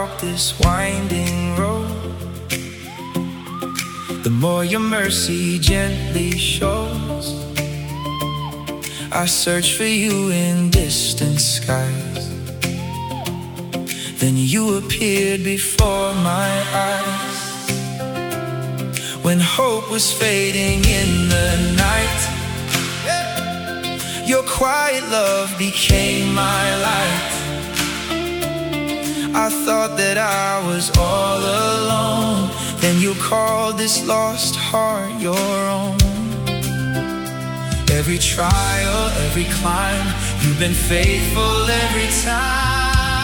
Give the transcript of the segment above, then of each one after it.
walk this winding road, the more your mercy gently shows. I search for you in distant skies, then you appeared before my eyes. When hope was fading in the night, your quiet love became my light. I thought that I was all alone, then you called this lost heart your own. Every trial, every climb, you've been faithful every time.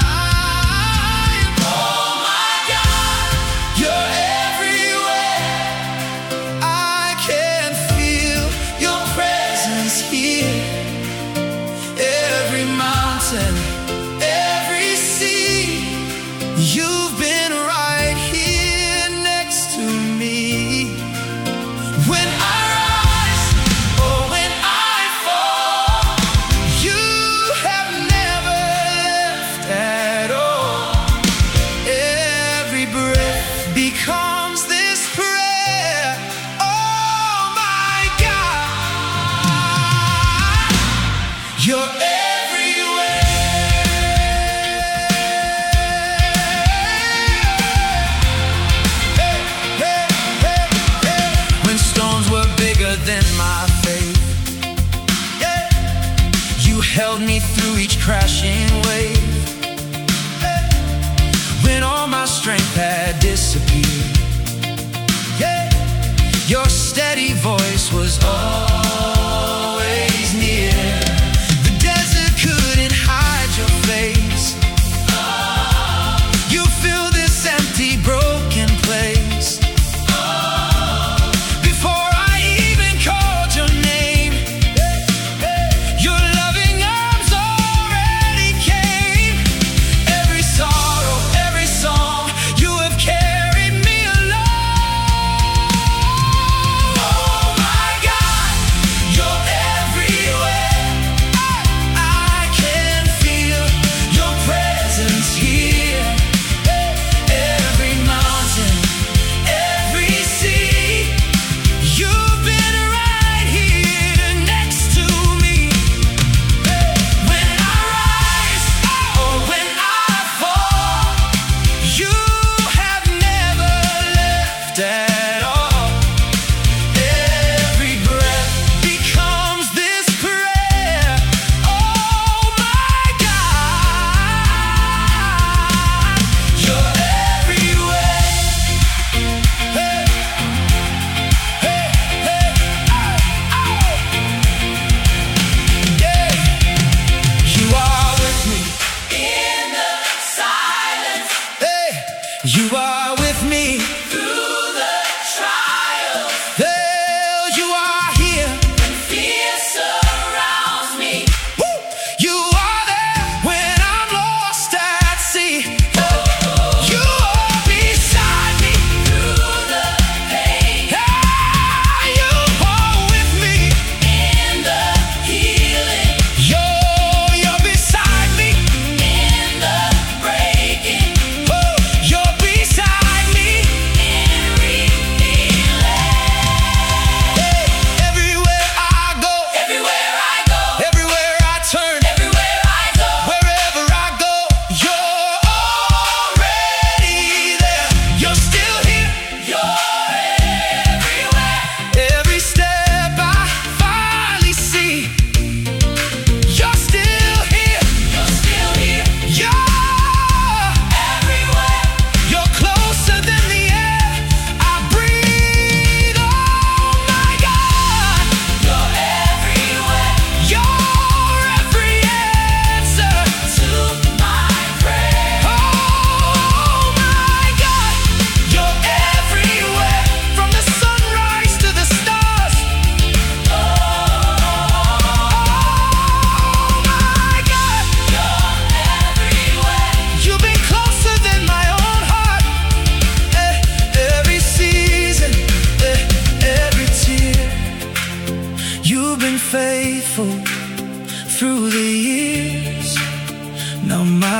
Oh my God, you're everywhere. I can feel your presence here. Every mountain, every sea, you've been right here next to me. When I rise or when I fall, you have never left at all. Every breath becomes this prayer. Oh my God, you're than my faith, yeah. You held me through each crashing wave, yeah. When all my strength had disappeared, yeah. Your steady voice was always near. The desert couldn't hide your face. You fill this empty, broken place. Oh my God,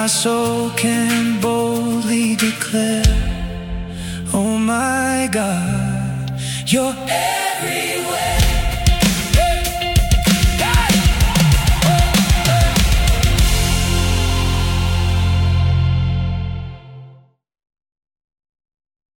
my soul can boldly declare, oh my God, you're